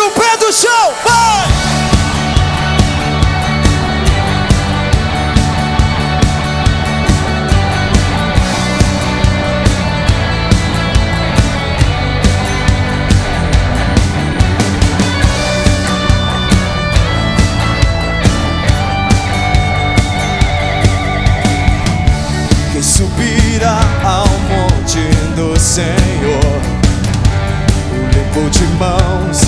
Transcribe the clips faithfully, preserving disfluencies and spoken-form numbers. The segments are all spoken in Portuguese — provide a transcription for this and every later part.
o pé do chão, vai! Quem subirá ao monte do Senhor, o limpo de mãos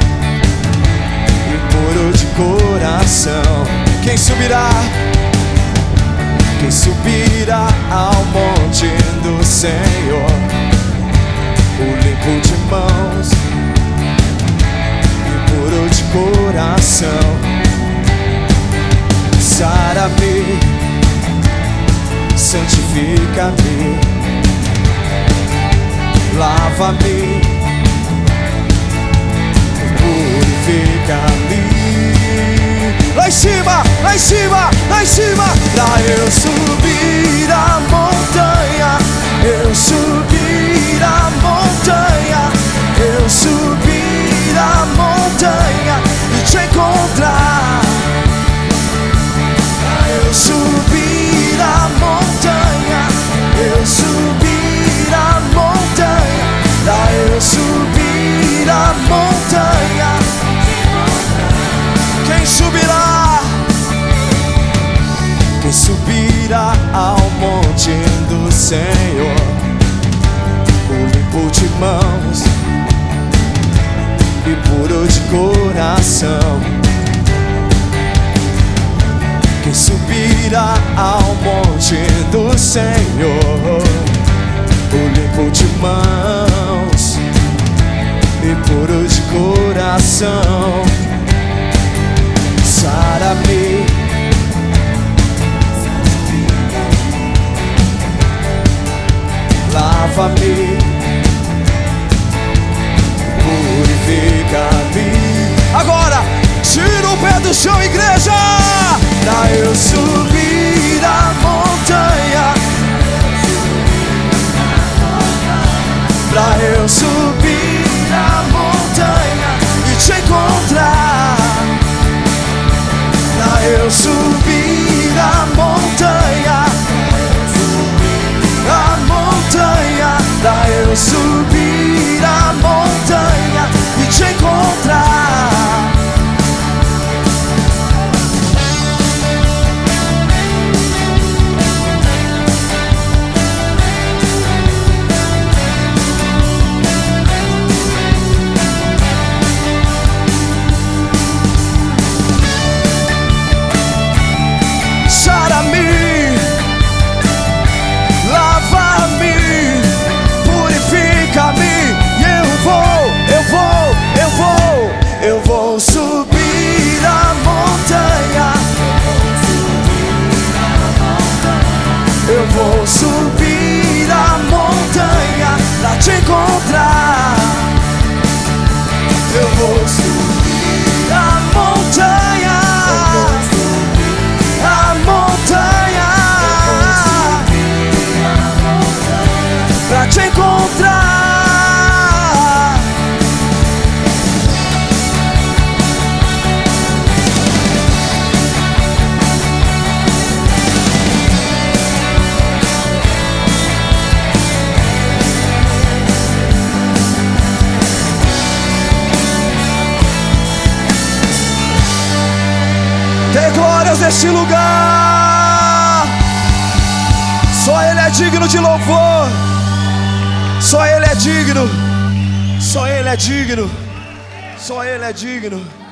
e puro de coração. Quem subirá? Quem subirá ao monte do Senhor, o limpo de mãos e puro de coração. Sara-me, santifica-me, lava-me, purifica-me. Lá em cima, lá em cima, lá em cima. Pra eu subir a montanha, eu subir a montanha, eu subir a montanha e te encontrar. Pra eu subir a montanha, eu subir a montanha, pra eu subir a montanha. Quem subirá? Quem subirá ao monte do Senhor, o limpo de mãos e puro de coração. Quem subirá ao monte do Senhor, o limpo de mãos e puro de coração. Sara-me, lava-me, purifica-me. Agora, tira o pé do chão, igreja! Pra eu subir a montanha, pra eu subir a montanha e te encontrar. Pra eu subir a montanha, a montanha, pra eu subir a montanha e te encontrar. Sara-me, lava-me, purifica-me. E eu vou, eu vou, eu vou, eu vou subir a montanha. Eu vou subir a montanha pra te encontrar. Eu vou subir a montanha, a montanha, pra te encontrar. Dê glórias neste lugar. Só Ele é digno de louvor. Só Ele é digno. Só Ele é digno. Só Ele é digno.